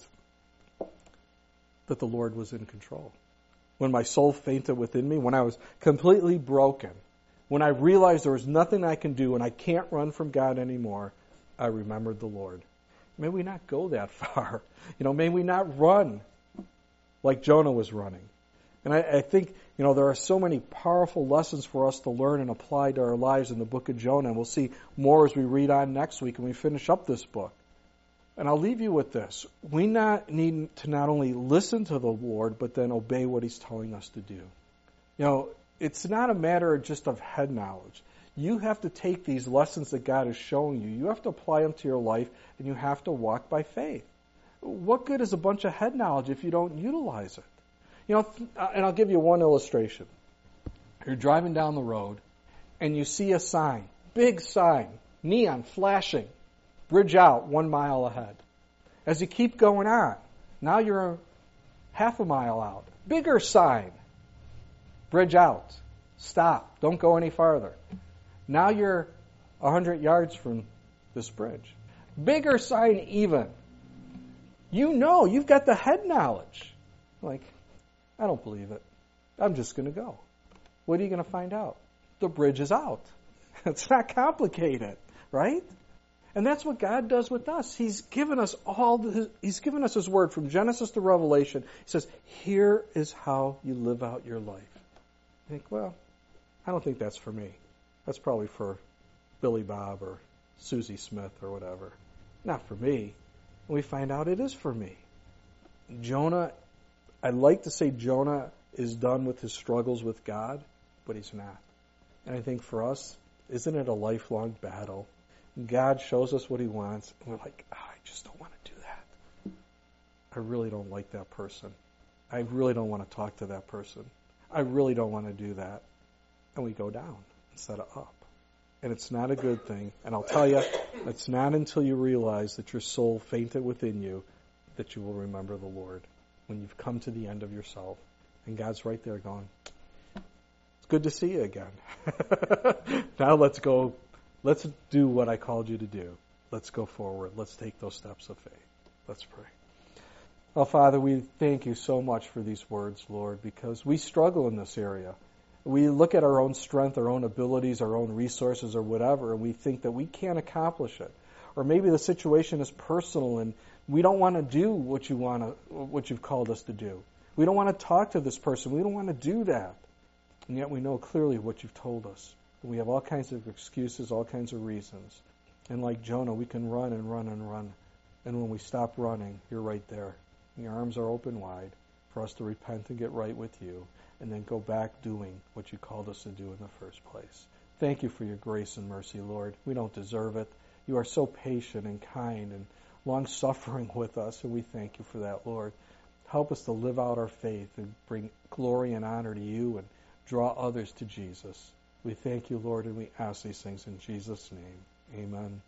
that the Lord was in control. When my soul fainted within me, when I was completely broken, when I realized there was nothing I can do and I can't run from God anymore, I remembered the Lord. May we not go that far. May we not run like Jonah was running. And I think, there are so many powerful lessons for us to learn and apply to our lives in the book of Jonah. And we'll see more as we read on next week and we finish up this book. And I'll leave you with this. We need to not only listen to the Lord, but then obey what He's telling us to do. It's not a matter just of head knowledge. You have to take these lessons that God is showing you. You have to apply them to your life, and you have to walk by faith. What good is a bunch of head knowledge if you don't utilize it? And I'll give you one illustration. You're driving down the road, and you see a sign, big sign, neon flashing, bridge out 1 mile ahead. As you keep going on, now you're half a mile out. Bigger sign, bridge out, stop, don't go any farther. Now you're 100 yards from this bridge. Bigger sign even. You've got the head knowledge. Like, I don't believe it. I'm just going to go. What are you going to find out? The bridge is out. It's not complicated, right? And that's what God does with us. He's given us He's given us His Word from Genesis to Revelation. He says, here is how you live out your life. I think, well, I don't think that's for me. That's probably for Billy Bob or Susie Smith or whatever. Not for me. And we find out it is for me. Jonah, I'd like to say Jonah is done with his struggles with God, but he's not. And I think for us, isn't it a lifelong battle? God shows us what He wants, and we're like, I just don't want to do that. I really don't like that person. I really don't want to talk to that person. I really don't want to do that. And we go down instead of up. And it's not a good thing. And I'll tell you, it's not until you realize that your soul fainted within you that you will remember the Lord. When you've come to the end of yourself. And God's right there going, it's good to see you again. Now let's go. Let's do what I called you to do. Let's go forward. Let's take those steps of faith. Let's pray. Oh, Father, we thank you so much for these words, Lord, because we struggle in this area. We look at our own strength, our own abilities, our own resources, or whatever, and we think that we can't accomplish it. Or maybe the situation is personal, and we don't want to do what you've called us to do. We don't want to talk to this person. We don't want to do that. And yet we know clearly what you've told us. We have all kinds of excuses, all kinds of reasons. And like Jonah, we can run and run and run. And when we stop running, you're right there. And your arms are open wide for us to repent and get right with you, and then go back doing what you called us to do in the first place. Thank you for your grace and mercy, Lord. We don't deserve it. You are so patient and kind and long-suffering with us, and we thank you for that, Lord. Help us to live out our faith and bring glory and honor to you and draw others to Jesus. We thank you, Lord, and we ask these things in Jesus' name. Amen.